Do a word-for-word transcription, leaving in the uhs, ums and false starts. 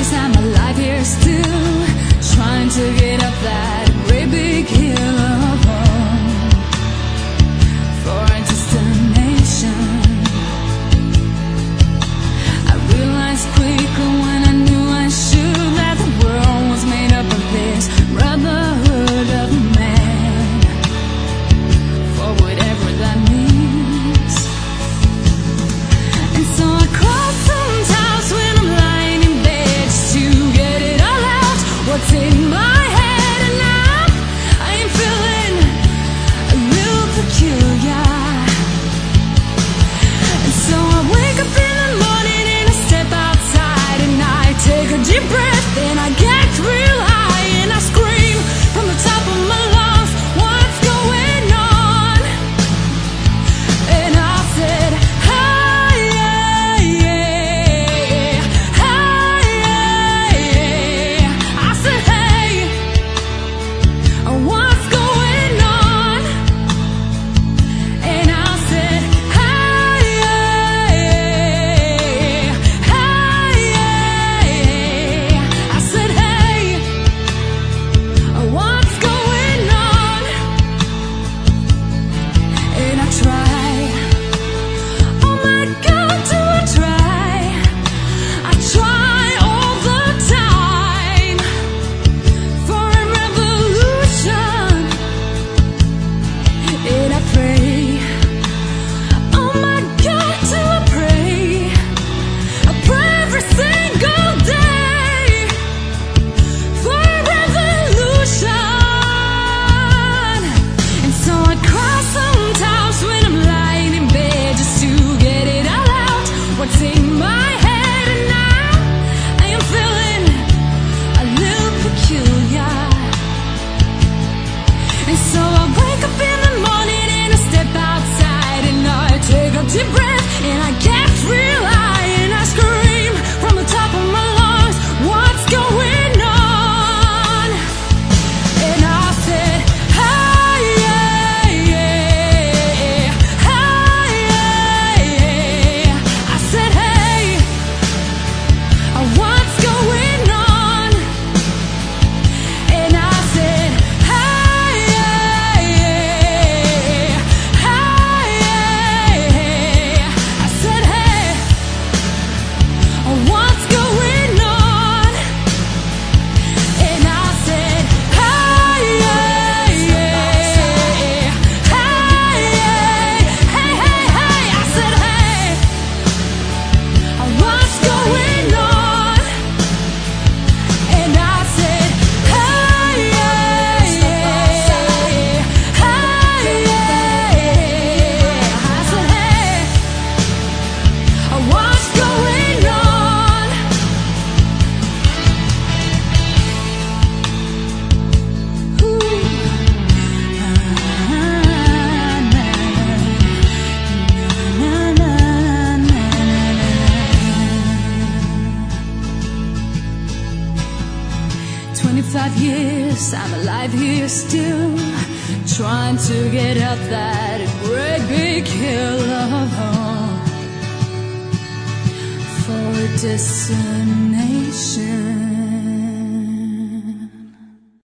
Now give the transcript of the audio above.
years I'm alive here still, trying to get up that great big hill of home for a destination. I realized quicker when I knew I should that the world was made up of this brotherhood of man, for whatever that means. And so I cry sometimes when I'm lying in bed just to get it all out, what's in my head. And now I am feeling a little peculiar. And so I wake up in the morning and I step outside and I take a deep breath and I get real high and I scream from the top of my lungs, what's going on? And I said, hey, yeah, yeah, hey, yeah, yeah. I said, hey, what's going on? And I said, hey, yeah, hey, yeah. I said, hey, what's going on? And I tried. Oh my God, do I try? I try all the time for a revolution. And I pray. Oh my God, do I pray? I pray every single day for a revolution. And so I cry sometimes when I'm lying in bed just to get it all out, what's in my head. And now I am feeling a little peculiar. And so I wake up in the morning and I step outside and I take a deep breath and I get real high and I scream from the top of my lungs, what's going on? And I said, hey, yeah, yeah, hey, yeah, yeah. I said, hey, what's going on? And I said, hey, yeah, yeah, hey, yeah. I said, hey, what's going on? And I said, hey, yeah, yeah, hey, yeah, hey, hey, hey. I said, hey, what's going on? And I said, hey, yeah, yeah, hey, yeah. I said, hey, what's going on? Twenty-five years, I'm alive here still, trying to get up that great big hill of home for a destination.